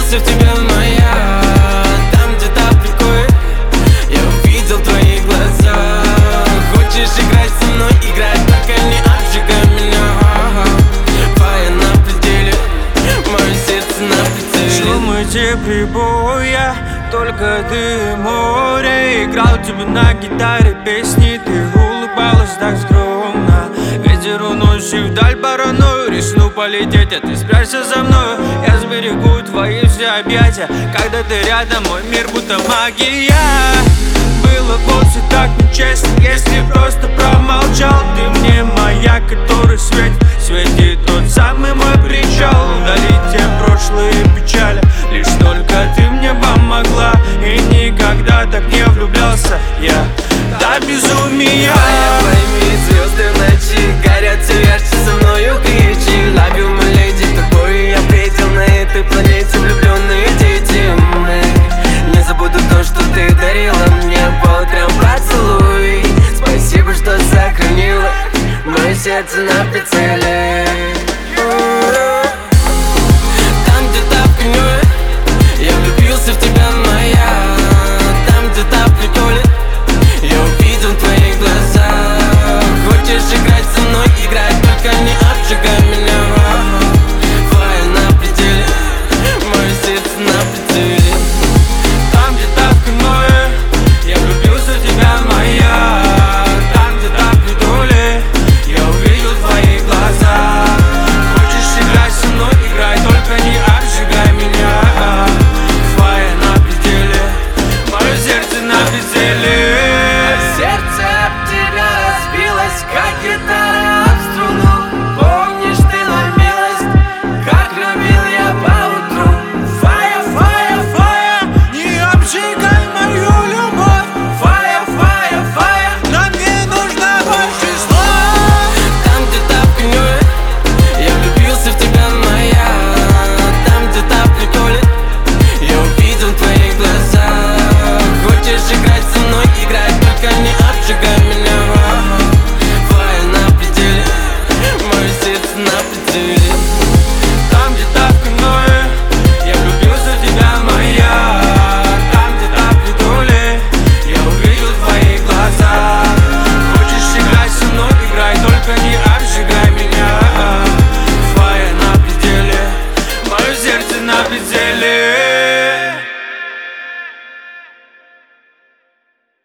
влюбился в тебя, моя. Там где-то в приколе я увидел твои глаза. Хочешь играть со мной, играй, только не обжигай меня. Фая на пределе, мое сердце на прицеле. Шум эти прибоя, только ты и море. Играл тебе на гитаре песни, ты улыбалась так скромно. Ветер уносит вдаль паранойю, рискну полететь, а ты спрячься за мною. Я сберегу твои все объятия, когда ты рядом, мой мир будто магия. Было вовсе так нечестно, если просто промолчал. Ты мне маяк, который светит тот самый мой причал. Удалить те прошлые печали, лишь только ты мне помогла. И никогда так не влюблялся я до безумия. Пойми, звезды в ночи горят все ярче, со мною кричи. Love you, my lady, такой я предел на этой планете. Влюбленные дети мы. Не забуду то, что ты дарила мне по утрам поцелуй. Спасибо, что сохранила мое сердце на прицеле. Там где-то в каньоне я влюбился в тебя, моя. Там где-то в приколе я увидел твои глаза. Хочешь играть со мной, играй, только не обжигай меня. Фая на пределе, мое сердце на прицеле. Там где-то в каньоне я влюбился в тебя, моя. Там где-то в приколе я увидел твои глаза. Хочешь играть со мной, играй, только не обжигай меня. Фая на пределе, мое сердце на пределе. Сердце об тебя разбилось, как гитара об струну. Помнишь ты, мой милость, как любил я поутру. Фая, фая, фая, Не обжигай мою любовь. фая, фая, фая. Нам не нужно больше слов. Там где-то в каньоне я влюбился в тебя, моя. Там где-то в приколе я увидел твои глаза. Хочешь играть со мной, играй, только не обжигай меня. Фая на пределе, мое сердце на пределе. Там где-то в каньоне я влюбился в тебя, моя. Там где-то в приколе я увидел твои глаза. Хочешь играть со мной, играй, только не обжигай меня. Фая на пределе, мое сердце на пределе.